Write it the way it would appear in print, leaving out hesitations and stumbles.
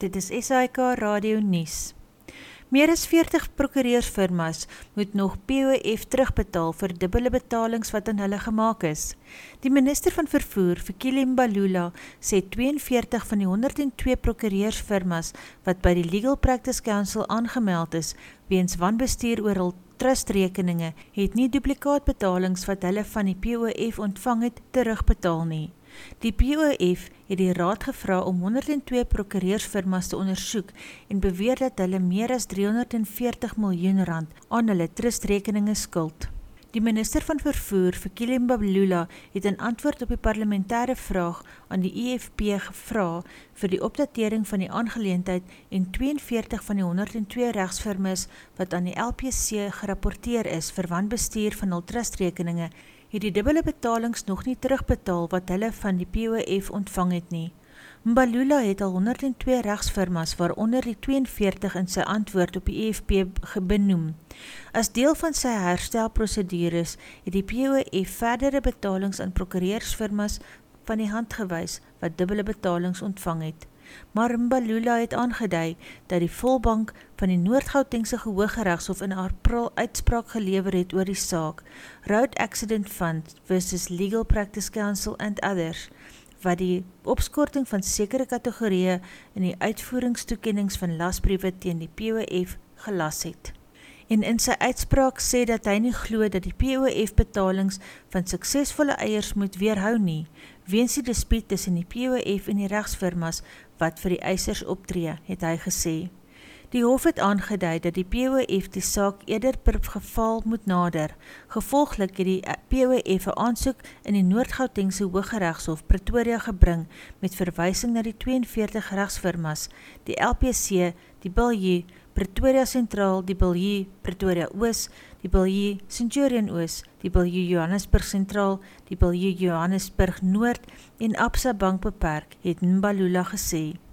Dit is SAIK Radio Nuus. Meer as 40 prokureursfirmas moet nog POF terugbetaal vir dubbele betalings wat aan hulle gemaak is. Die minister van vervoer, Fikile Mbalula, sê 42 van die 102 prokureursfirmas wat by die Legal Practice Council aangemeld is, weens wanbestuur oor hul trustrekeninge, het nie duplikaatbetalings wat hulle van die POF ontvang het, terugbetaal nie. Die POF het die raad gevra om 102 prokureursfirmas te ondersoek en beweer dat hulle meer as 340 miljoen rand aan hulle trustrekeninge skuld. Die minister van vervoer, Fikile Mbalula, het in antwoord op die parlementêre vraag aan die EFP gevra vir die opdatering van die aangeleentheid en 42 van die 102 regsfirmas wat aan die LPC gerapporteer is vir wanbestuur van hul trustrekeninge, het die dubbele betalings nog nie terugbetaal wat hulle van die POF ontvang het nie. Mbalula het al 102 regsfirmas, waaronder die 42 in sy antwoord op die EFP benoem. As deel van sy herstelprosedures het die POF verdere betalings aan prokureursfirmas van die hand gewys wat dubbele betalings ontvang het. Maar Mbalula het aangedui dat die volbank van die Noord-Gautengse Hooggeregshof in April uitspraak gelewer het oor die saak, Road Accident Fund versus Legal Practice Council and others, wat die opskorting van sekere kategorieë in die uitvoeringstoekennings van lasbriewe teen die POF gelas het. En in sy uitspraak sê dat hy nie glo dat die POF betalings van suksesvolle eiers moet weerhou nie, weens die dispuut tussen die POF en die regsfirmas wat vir die eisers optree, het hy gesê. Die hof het aangedui dat die POF die saak eerder per geval moet nader. Gevolglik het die POF 'n aansoek in die Noord-Gautengse Hooggeregshof Pretoria gebring met verwysing na die 42 regsfirmas, die LPC, die Bilju, Pretoria Sentraal, die Bilju Pretoria Oos, die Bilju Centurion Oos, die Bilju Johannesburg Sentraal, die Bilju Johannesburg Noord en Absa Bank beperk, het Mbalula gesê.